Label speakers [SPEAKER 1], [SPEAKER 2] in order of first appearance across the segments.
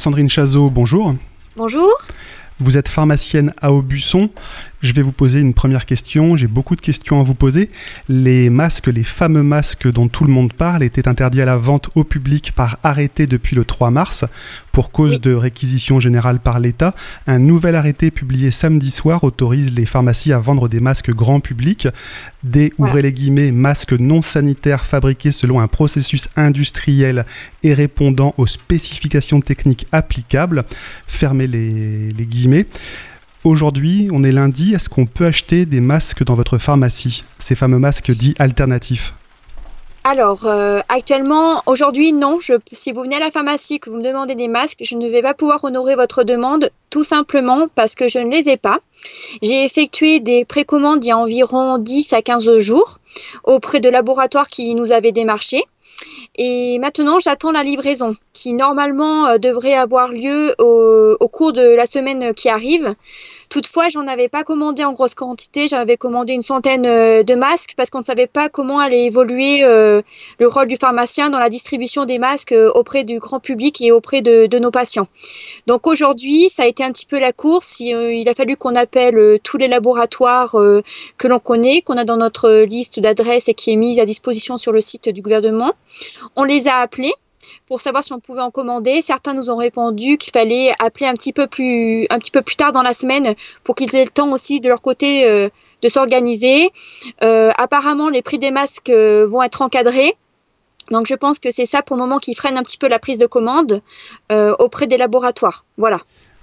[SPEAKER 1] Sandrine Chazot, bonjour.
[SPEAKER 2] Bonjour.
[SPEAKER 1] Vous êtes pharmacienne à Aubusson. Je vais vous poser une première question. J'ai beaucoup de questions à vous poser. Les masques, les fameux masques dont tout le monde parle, étaient interdits à la vente au public par arrêté depuis le 3 mars pour cause de réquisition générale par l'État. Un nouvel arrêté publié samedi soir autorise les pharmacies à vendre des masques grand public, ouvrez les guillemets, masques non sanitaires fabriqués selon un processus industriel et répondant aux spécifications techniques applicables, fermez les guillemets. Aujourd'hui, on est lundi, est-ce qu'on peut acheter des masques dans votre pharmacie, ces fameux masques dits alternatifs ?
[SPEAKER 2] Alors, actuellement, aujourd'hui, non. Si vous venez à la pharmacie, que vous me demandez des masques, je ne vais pas pouvoir honorer votre demande, tout simplement parce que je ne les ai pas. J'ai effectué des précommandes il y a environ 10 à 15 jours auprès de laboratoires qui nous avaient démarchés. Et maintenant, j'attends la livraison qui, normalement, devrait avoir lieu au cours de la semaine qui arrive. Toutefois, j'en avais pas commandé en grosse quantité. J'avais commandé une centaine de masques parce qu'on ne savait pas comment allait évoluer le rôle du pharmacien dans la distribution des masques auprès du grand public et auprès de nos patients. Donc aujourd'hui, ça a été un petit peu la course. Il a fallu qu'on appelle tous les laboratoires que l'on connaît, qu'on a dans notre liste d'adresses et qui est mise à disposition sur le site du gouvernement. On les a appelés pour savoir si on pouvait en commander. Certains nous ont répondu qu'il fallait appeler un petit peu plus tard dans la semaine pour qu'ils aient le temps aussi de leur côté de s'organiser. Apparemment, les prix des masques vont être encadrés. Donc, je pense que c'est ça pour le moment qui freine un petit peu la prise de commande auprès des laboratoires. Voilà.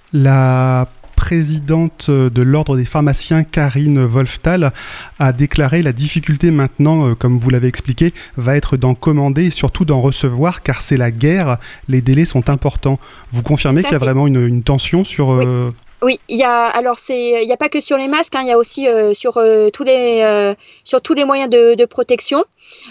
[SPEAKER 1] La présidente de l'Ordre des pharmaciens, Karine Wolftal, a déclaré la difficulté maintenant, comme vous l'avez expliqué, va être d'en commander et surtout d'en recevoir, car c'est la guerre, les délais sont importants. Vous confirmez qu'il y a vraiment une tension sur...
[SPEAKER 2] Oui, il y a pas que sur les masques, il y a aussi sur tous les moyens de protection.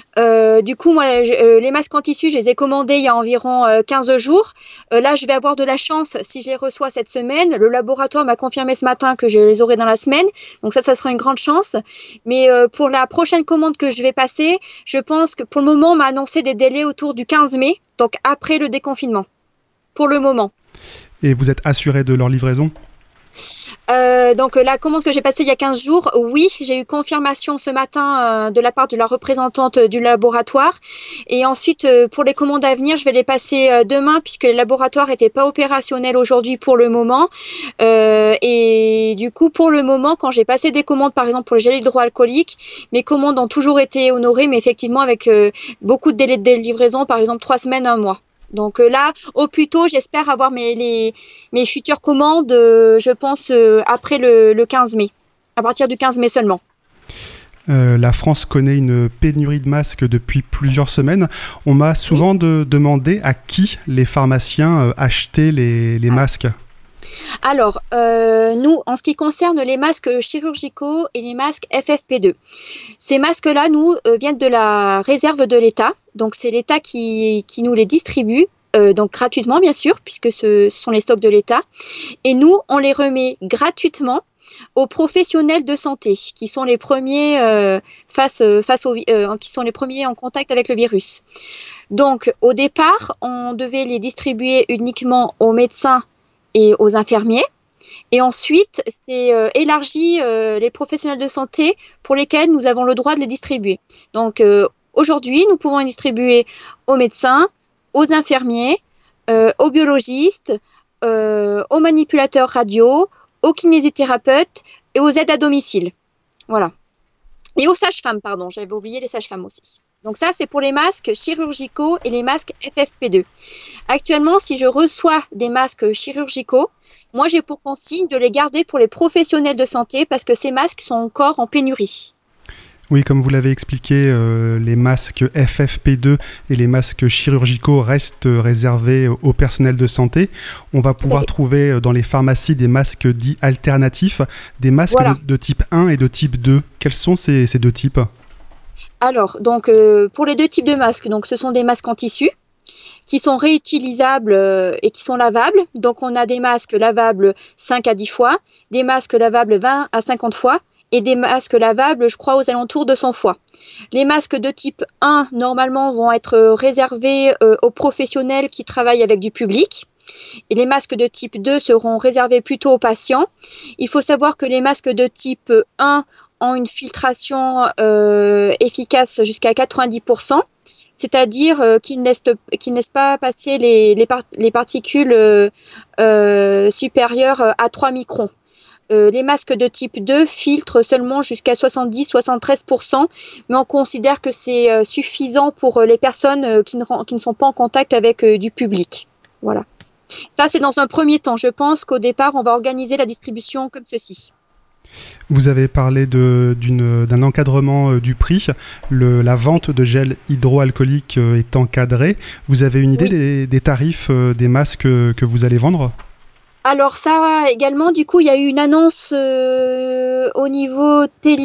[SPEAKER 2] Du coup, moi, les masques en tissu, je les ai commandés il y a environ 15 jours. Là, je vais avoir de la chance si je les reçois cette semaine. Le laboratoire m'a confirmé ce matin que je les aurai dans la semaine. Donc ça sera une grande chance. Mais pour la prochaine commande que je vais passer, je pense que pour le moment, on m'a annoncé des délais autour du 15 mai, donc après le déconfinement, pour le moment.
[SPEAKER 1] Et vous êtes assuré de leur livraison ?
[SPEAKER 2] Donc la commande que j'ai passée il y a 15 jours, oui, j'ai eu confirmation ce matin de la part de la représentante du laboratoire. Et ensuite, pour les commandes à venir, je vais les passer demain puisque le laboratoire n'était pas opérationnel aujourd'hui pour le moment. Et du coup, pour le moment, quand j'ai passé des commandes, par exemple pour le gel hydroalcoolique, mes commandes ont toujours été honorées, mais effectivement avec beaucoup de délais de livraison, par exemple 3 semaines, 1 mois. Donc là, au plus tôt, j'espère avoir mes futures commandes, je pense, après le 15 mai, à partir du 15 mai seulement.
[SPEAKER 1] La France connaît une pénurie de masques depuis plusieurs semaines. On m'a souvent demandé à qui les pharmaciens achetaient les masques.
[SPEAKER 2] Alors, nous, en ce qui concerne les masques chirurgicaux et les masques FFP2, ces masques-là, nous, viennent de la réserve de l'État. Donc, c'est l'État qui nous les distribue, donc gratuitement, bien sûr, puisque ce sont les stocks de l'État. Et nous, on les remet gratuitement aux professionnels de santé, qui sont les premiers qui sont les premiers en contact avec le virus. Donc, au départ, on devait les distribuer uniquement aux médecins et aux infirmiers. Et ensuite, c'est élargi les professionnels de santé pour lesquels nous avons le droit de les distribuer. Donc, aujourd'hui, nous pouvons les distribuer aux médecins, aux infirmiers, aux biologistes, aux manipulateurs radio, aux kinésithérapeutes et aux aides à domicile. Voilà. Et aux sages-femmes, pardon, j'avais oublié les sages-femmes aussi. Donc ça, c'est pour les masques chirurgicaux et les masques FFP2. Actuellement, si je reçois des masques chirurgicaux, moi, j'ai pour consigne de les garder pour les professionnels de santé parce que ces masques sont encore en pénurie.
[SPEAKER 1] Oui, comme vous l'avez expliqué, les masques FFP2 et les masques chirurgicaux restent réservés au personnel de santé. On va pouvoir trouver dans les pharmacies des masques dits alternatifs, des masques de type 1 et de type 2. Quels sont ces deux types ? Alors,
[SPEAKER 2] donc, pour les deux types de masques, donc, ce sont des masques en tissu qui sont réutilisables et qui sont lavables. Donc, on a des masques lavables 5 à 10 fois, des masques lavables 20 à 50 fois, et des masques lavables, je crois, aux alentours de 100 fois. Les masques de type 1, normalement, vont être réservés aux professionnels qui travaillent avec du public. Et les masques de type 2 seront réservés plutôt aux patients. Il faut savoir que les masques de type 1 ont une filtration efficace jusqu'à 90%, c'est-à-dire qu'ils ne laissent pas passer les particules supérieures à 3 microns. Les masques de type 2 filtrent seulement jusqu'à 70-73%, mais on considère que c'est suffisant pour les personnes qui ne sont pas en contact avec du public. Voilà. Ça, c'est dans un premier temps. Je pense qu'au départ, on va organiser la distribution comme ceci.
[SPEAKER 1] Vous avez parlé d'un encadrement du prix. La vente de gel hydroalcoolique est encadrée. Vous avez une idée des tarifs des masques que vous allez vendre ?
[SPEAKER 2] Alors ça également, du coup, il y a eu une annonce au niveau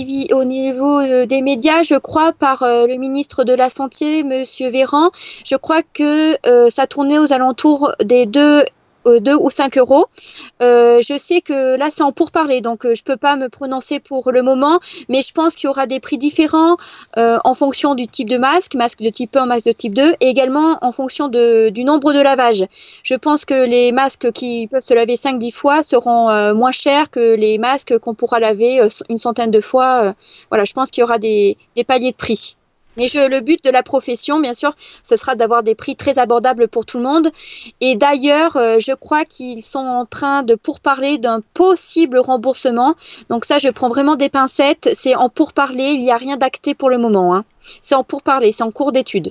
[SPEAKER 2] des médias, je crois, par le ministre de la Santé, Monsieur Véran. Je crois que ça tournait aux alentours des 2 ou 5 euros. Je sais que là, c'est en pourparlers, donc je peux pas me prononcer pour le moment, mais je pense qu'il y aura des prix différents en fonction du type de masque de type 1, masque de type 2, et également en fonction du nombre de lavages. Je pense que les masques qui peuvent se laver 5-10 fois seront moins chers que les masques qu'on pourra laver une centaine de fois. Voilà, je pense qu'il y aura des paliers de prix. Mais le but de la profession, bien sûr, ce sera d'avoir des prix très abordables pour tout le monde. Et d'ailleurs, je crois qu'ils sont en train de pourparler d'un possible remboursement. Donc ça, je prends vraiment des pincettes. C'est en pourparler, il n'y a rien d'acté pour le moment. C'est en pourparler, c'est en cours d'étude.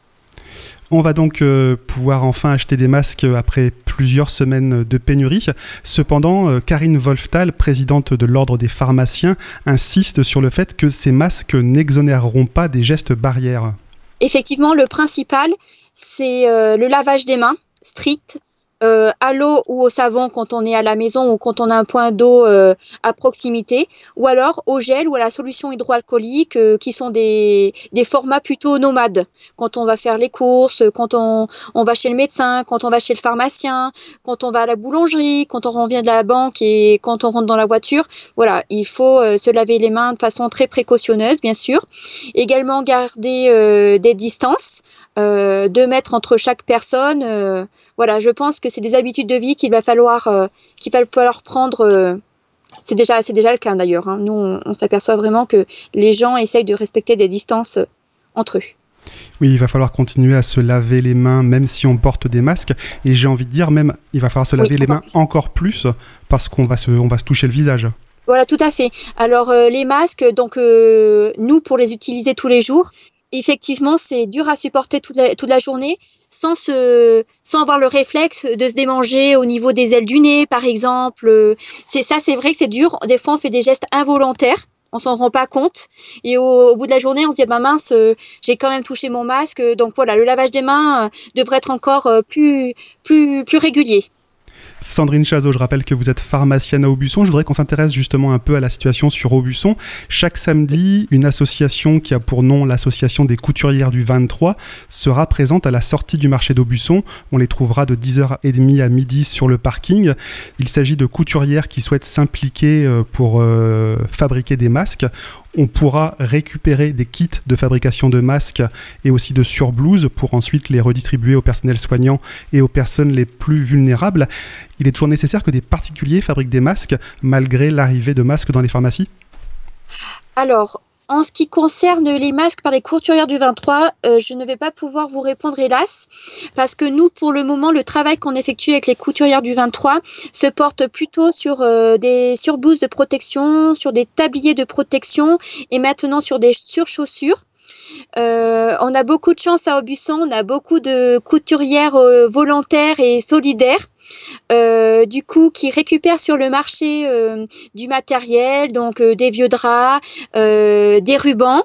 [SPEAKER 1] On va donc pouvoir enfin acheter des masques après plusieurs semaines de pénurie. Cependant, Karine Wolftal, présidente de l'Ordre des pharmaciens, insiste sur le fait que ces masques n'exonéreront pas des gestes barrières.
[SPEAKER 2] Effectivement, le principal, c'est le lavage des mains strict, à l'eau ou au savon quand on est à la maison ou quand on a un point d'eau à proximité, ou alors au gel ou à la solution hydroalcoolique qui sont des formats plutôt nomades. Quand on va faire les courses, quand on va chez le médecin, quand on va chez le pharmacien, quand on va à la boulangerie, quand on revient de la banque et quand on rentre dans la voiture. Voilà, il faut se laver les mains de façon très précautionneuse, bien sûr. Également garder des distances. 2 mètres entre chaque personne. Voilà, je pense que c'est des habitudes de vie qu'il va falloir prendre. C'est déjà le cas d'ailleurs. Nous, on s'aperçoit vraiment que les gens essayent de respecter des distances entre eux.
[SPEAKER 1] Oui, il va falloir continuer à se laver les mains même si on porte des masques. Et j'ai envie de dire même, il va falloir se laver les mains encore plus parce qu'on va se toucher le visage.
[SPEAKER 2] Voilà, tout à fait. Alors, les masques, donc nous, pour les utiliser tous les jours, effectivement, c'est dur à supporter toute la journée sans avoir le réflexe de se démanger au niveau des ailes du nez, par exemple. C'est vrai que c'est dur. Des fois, on fait des gestes involontaires. On s'en rend pas compte. Et au bout de la journée, on se dit, mince, j'ai quand même touché mon masque. Donc voilà, le lavage des mains devrait être encore plus régulier.
[SPEAKER 1] Sandrine Chazot, je rappelle que vous êtes pharmacienne à Aubusson. Je voudrais qu'on s'intéresse justement un peu à la situation sur Aubusson. Chaque samedi, une association qui a pour nom l'association des couturières du 23 sera présente à la sortie du marché d'Aubusson. On les trouvera de 10h30 à midi sur le parking. Il s'agit de couturières qui souhaitent s'impliquer pour fabriquer des masques. On pourra récupérer des kits de fabrication de masques et aussi de surblouses pour ensuite les redistribuer au personnel soignant et aux personnes les plus vulnérables. Il est toujours nécessaire que des particuliers fabriquent des masques malgré l'arrivée de masques dans les pharmacies ?
[SPEAKER 2] Alors, en ce qui concerne les masques par les couturières du 23, je ne vais pas pouvoir vous répondre hélas, parce que nous, pour le moment, le travail qu'on effectue avec les couturières du 23 se porte plutôt sur des surblouses de protection, sur des tabliers de protection et maintenant sur des surchaussures. On a beaucoup de chance à Aubusson, on a beaucoup de couturières volontaires et solidaires. Du coup, qui récupèrent sur le marché du matériel, donc des vieux draps, des rubans.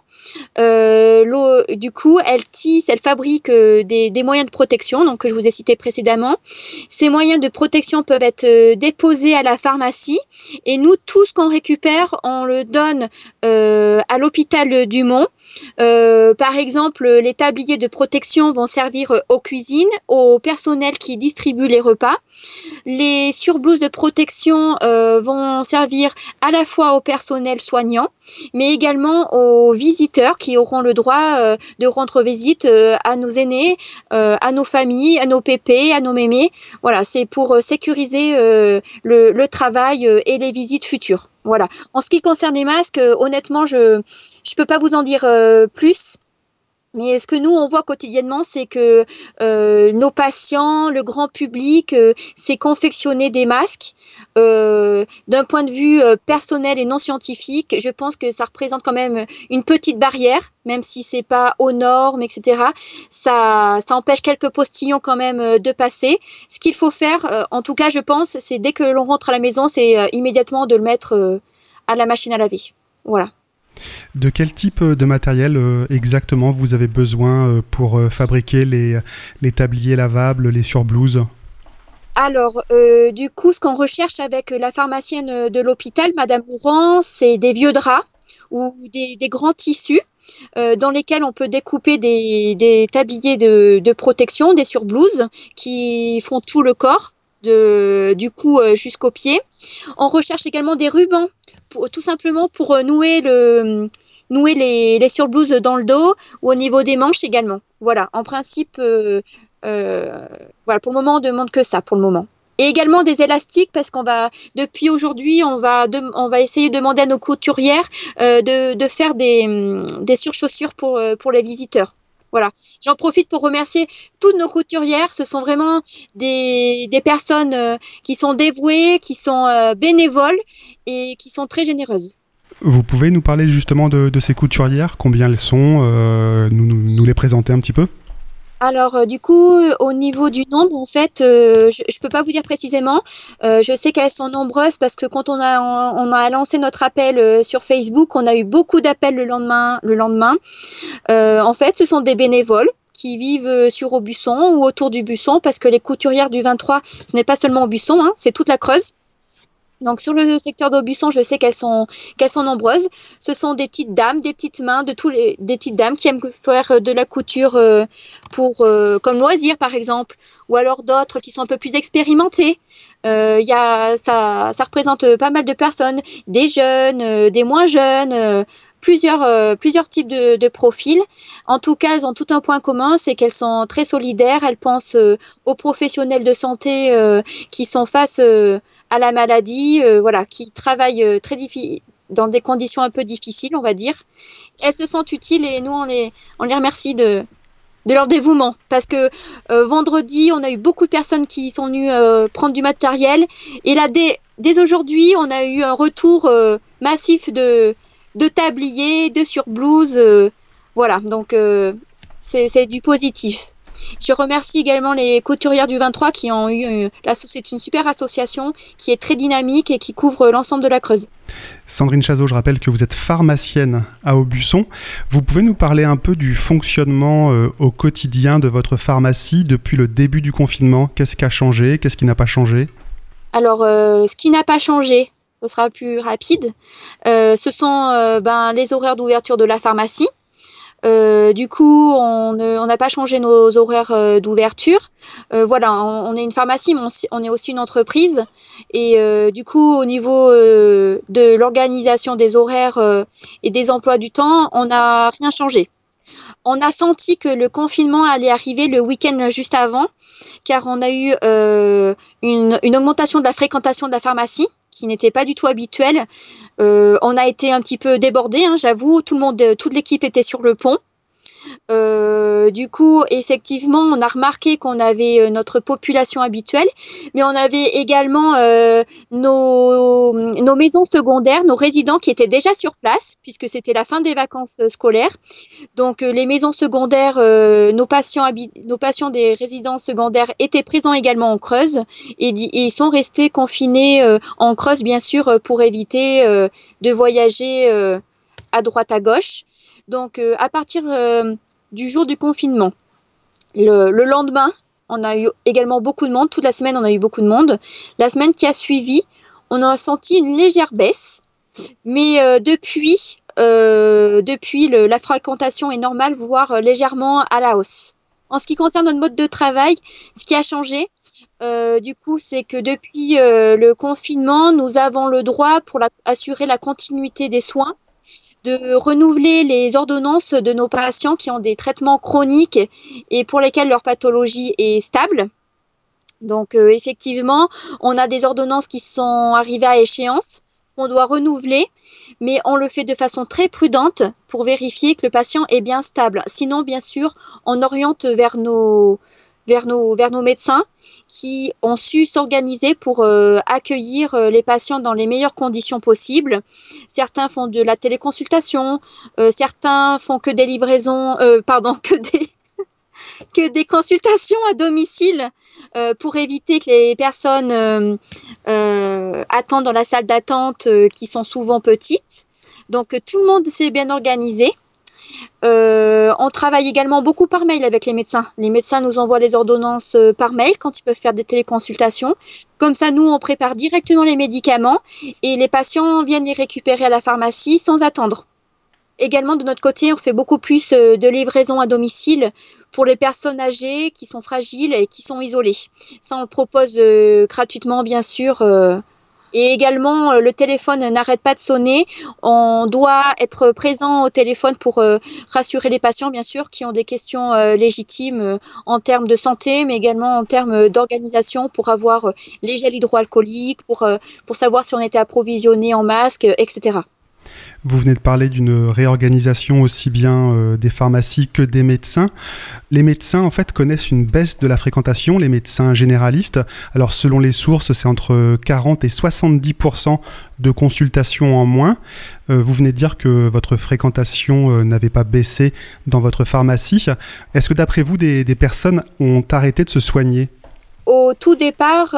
[SPEAKER 2] Du coup, elles fabriquent des moyens de protection, donc que je vous ai cités précédemment. Ces moyens de protection peuvent être déposés à la pharmacie, et nous, tout ce qu'on récupère, on le donne à l'hôpital du Mont. Par exemple, les tabliers de protection vont servir aux cuisines, au personnel qui distribue les repas. Les surblouses de protection vont servir à la fois au personnel soignant, mais également aux visiteurs qui auront le droit de rendre visite à nos aînés, à nos familles, à nos pépés, à nos mémés. Voilà, c'est pour sécuriser le travail et les visites futures. Voilà. En ce qui concerne les masques, honnêtement, je peux pas vous en dire plus. Mais ce que nous, on voit quotidiennement, c'est que nos patients, le grand public, s'est confectionné des masques. D'un point de vue personnel et non scientifique, je pense que ça représente quand même une petite barrière, même si c'est pas aux normes, etc. Ça empêche quelques postillons quand même de passer. Ce qu'il faut faire, en tout cas, je pense, c'est dès que l'on rentre à la maison, c'est immédiatement de le mettre à la machine à laver. Voilà.
[SPEAKER 1] De quel type de matériel exactement vous avez besoin pour fabriquer les tabliers lavables, les surblouses ?
[SPEAKER 2] Alors, du coup, ce qu'on recherche avec la pharmacienne de l'hôpital, Madame Laurent, c'est des vieux draps ou des grands tissus dans lesquels on peut découper des tabliers de protection, des surblouses qui font tout le corps, du cou jusqu'aux pieds. On recherche également des rubans, tout simplement pour nouer les surblouses dans le dos ou au niveau des manches également. Voilà, en principe, voilà, pour le moment, on ne demande que ça pour le moment. Et également des élastiques parce depuis aujourd'hui, on va essayer de demander à nos couturières de faire des surchaussures pour les visiteurs. Voilà. J'en profite pour remercier toutes nos couturières. Ce sont vraiment des personnes qui sont dévouées, qui sont bénévoles et qui sont très généreuses.
[SPEAKER 1] Vous pouvez nous parler justement de ces couturières, combien elles sont, nous les présenter un petit peu ?
[SPEAKER 2] Alors, du coup, au niveau du nombre, en fait, je peux pas vous dire précisément. Je sais qu'elles sont nombreuses parce que quand on a lancé notre appel sur Facebook, on a eu beaucoup d'appels le lendemain. En fait, ce sont des bénévoles qui vivent sur Aubusson ou autour du Busson parce que les couturières du 23, ce n'est pas seulement Aubusson, hein, c'est toute la Creuse. Donc sur le secteur d'Aubusson, je sais qu'elles sont nombreuses. Ce sont des petites dames, des petites mains, des petites dames qui aiment faire de la couture comme loisir par exemple, ou alors d'autres qui sont un peu plus expérimentées. Ça représente pas mal de personnes, des jeunes, des moins jeunes. Plusieurs types de profils. En tout cas, elles ont tout un point commun, c'est qu'elles sont très solidaires. Elles pensent aux professionnels de santé qui sont face à la maladie, voilà, qui travaillent dans des conditions un peu difficiles, on va dire. Elles se sentent utiles et nous, on les remercie de leur dévouement. Parce que vendredi, on a eu beaucoup de personnes qui sont venues prendre du matériel. Et là, dès aujourd'hui, on a eu un retour massif de tabliers, de surblouses. Voilà, donc c'est du positif. Je remercie également les couturières du 23 qui ont eu c'est une super association qui est très dynamique et qui couvre l'ensemble de la Creuse.
[SPEAKER 1] Sandrine Chazot, je rappelle que vous êtes pharmacienne à Aubusson. Vous pouvez nous parler un peu du fonctionnement au quotidien de votre pharmacie depuis le début du confinement ? Qu'est-ce qui a changé ? Qu'est-ce qui n'a pas changé ?
[SPEAKER 2] Alors, ce qui n'a pas changé, ce sera plus rapide, ce sont les horaires d'ouverture de la pharmacie. Du coup, on n'a pas changé nos horaires d'ouverture. Voilà, on est une pharmacie, mais on est aussi une entreprise. Et du coup, au niveau de l'organisation des horaires et des emplois du temps, on n'a rien changé. On a senti que le confinement allait arriver le week-end juste avant, car on a eu une augmentation de la fréquentation de la pharmacie, qui n'était pas du tout habituelle. On a été un petit peu débordés, hein, j'avoue, toute l'équipe était sur le pont. Du coup, effectivement, on a remarqué qu'on avait notre population habituelle, mais on avait également nos maisons secondaires, nos résidents qui étaient déjà sur place, puisque c'était la fin des vacances scolaires. Donc, les maisons secondaires, nos patients des résidences secondaires étaient présents également en Creuse et ils sont restés confinés en Creuse, bien sûr, pour éviter de voyager à droite à gauche. Donc, à partir du jour du confinement, le lendemain, on a eu également beaucoup de monde. Toute la semaine, on a eu beaucoup de monde. La semaine qui a suivi, on a senti une légère baisse. Mais depuis, la fréquentation est normale, voire légèrement à la hausse. En ce qui concerne notre mode de travail, ce qui a changé, Du coup, c'est que depuis le confinement, nous avons le droit, pour assurer la continuité des soins, de renouveler les ordonnances de nos patients qui ont des traitements chroniques et pour lesquels leur pathologie est stable. Donc, effectivement, on a des ordonnances qui sont arrivées à échéance, qu'on doit renouveler, mais on le fait de façon très prudente pour vérifier que le patient est bien stable. Sinon, bien sûr, on oriente vers nos médecins qui ont su s'organiser pour accueillir les patients dans les meilleures conditions possibles. Certains font de la téléconsultation, certains font que des livraisons, que des consultations à domicile pour éviter que les personnes attendent dans la salle d'attente qui sont souvent petites. Donc tout le monde s'est bien organisé. On travaille également beaucoup par mail avec les médecins. Les médecins nous envoient les ordonnances par mail quand ils peuvent faire des téléconsultations. Comme ça, nous, on prépare directement les médicaments et les patients viennent les récupérer à la pharmacie sans attendre. Également, de notre côté, on fait beaucoup plus de livraison à domicile pour les personnes âgées qui sont fragiles et qui sont isolées. Ça, on le propose gratuitement, bien sûr. Et également, le téléphone n'arrête pas de sonner. On doit être présent au téléphone pour rassurer les patients, bien sûr, qui ont des questions légitimes en termes de santé, mais également en termes d'organisation pour avoir les gels hydroalcooliques, pour savoir si on était approvisionné en masques, etc.
[SPEAKER 1] Vous venez de parler d'une réorganisation aussi bien des pharmacies que des médecins. Les médecins, en fait, connaissent une baisse de la fréquentation, les médecins généralistes. Alors, selon les sources, c'est entre 40 et 70% de consultations en moins. Vous venez de dire que votre fréquentation n'avait pas baissé dans votre pharmacie. Est-ce que, d'après vous, des personnes ont arrêté de se soigner ?
[SPEAKER 2] Au tout départ,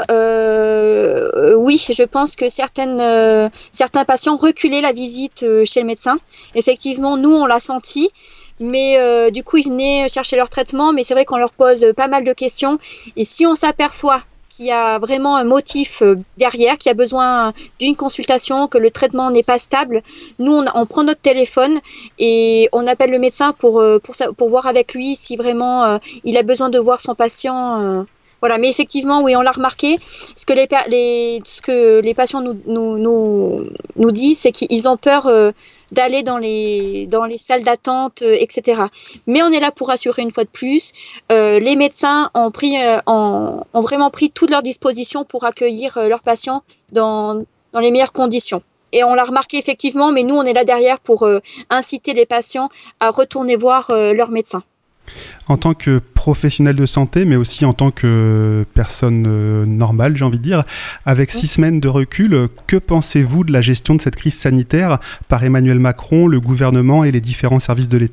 [SPEAKER 2] oui, je pense que certains patients reculaient la visite chez le médecin. Effectivement, nous, on l'a senti, mais du coup, ils venaient chercher leur traitement, mais c'est vrai qu'on leur pose pas mal de questions. Et si on s'aperçoit qu'il y a vraiment un motif derrière, qu'il y a besoin d'une consultation, que le traitement n'est pas stable, nous, on prend notre téléphone et on appelle le médecin pour voir avec lui si vraiment il a besoin de voir son patient. Voilà, mais effectivement, oui, on l'a remarqué. Ce que les patients nous disent, c'est qu'ils ont peur d'aller dans les salles d'attente, etc. Mais on est là pour rassurer une fois de plus. Les médecins ont vraiment pris toutes leurs dispositions pour accueillir leurs patients dans les meilleures conditions. Et on l'a remarqué effectivement, mais nous, on est là derrière pour inciter les patients à retourner voir leur médecin.
[SPEAKER 1] En tant que professionnel de santé, mais aussi en tant que personne normale, j'ai envie de dire, avec 6 semaines de recul, que pensez-vous de la gestion de cette crise sanitaire par Emmanuel Macron, le gouvernement et les différents services de l'État ?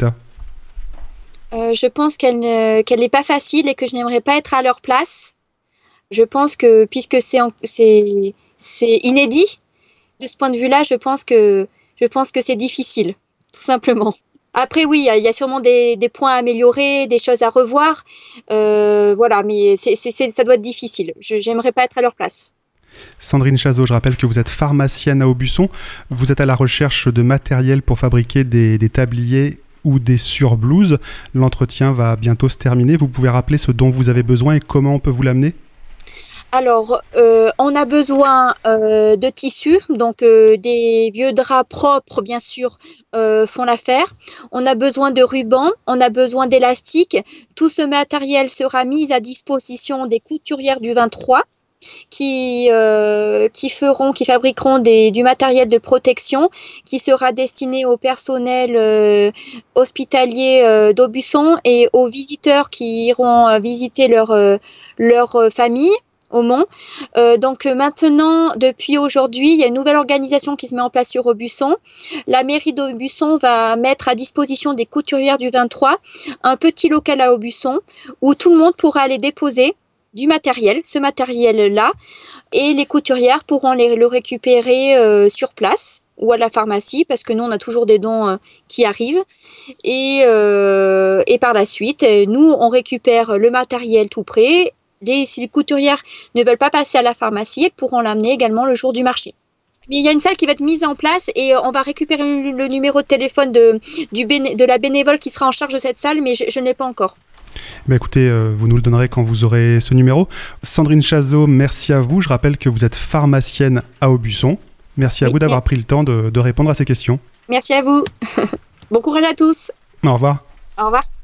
[SPEAKER 2] Je pense qu'elle n'est pas facile et que je n'aimerais pas être à leur place. Je pense que, puisque c'est inédit, de ce point de vue-là, je pense que c'est difficile, tout simplement. Après, oui, il y a sûrement des points à améliorer, des choses à revoir. Voilà, mais ça doit être difficile. J'aimerais pas être à leur place.
[SPEAKER 1] Sandrine Chazot, je rappelle que vous êtes pharmacienne à Aubusson. Vous êtes à la recherche de matériel pour fabriquer des tabliers ou des surblouses. L'entretien va bientôt se terminer. Vous pouvez rappeler ce dont vous avez besoin et comment on peut vous l'amener ?
[SPEAKER 2] Alors, on a besoin de tissus, donc des vieux draps propres, bien sûr, font l'affaire. On a besoin de rubans, on a besoin d'élastiques. Tout ce matériel sera mis à disposition des couturières du 23 qui fabriqueront du matériel de protection qui sera destiné au personnel hospitalier d'Aubusson et aux visiteurs qui iront visiter leur famille au Mont. Donc maintenant, depuis aujourd'hui, il y a une nouvelle organisation qui se met en place sur Aubusson. La mairie d'Aubusson va mettre à disposition des couturières du 23 un petit local à Aubusson où tout le monde pourra aller déposer du matériel, ce matériel-là, et les couturières pourront le récupérer sur place ou à la pharmacie, parce que nous, on a toujours des dons qui arrivent. Et par la suite, nous, on récupère le matériel tout prêt. Si les couturières ne veulent pas passer à la pharmacie, elles pourront l'amener également le jour du marché. Mais il y a une salle qui va être mise en place et on va récupérer le numéro de téléphone de la bénévole qui sera en charge de cette salle, mais je ne l'ai pas encore.
[SPEAKER 1] Écoutez, vous nous le donnerez quand vous aurez ce numéro. Sandrine Chazot, merci à vous. Je rappelle que vous êtes pharmacienne à Aubusson. Merci à vous d'avoir pris le temps de répondre à ces questions.
[SPEAKER 2] Merci à vous. Bon courage à tous.
[SPEAKER 1] Au revoir.
[SPEAKER 2] Au revoir.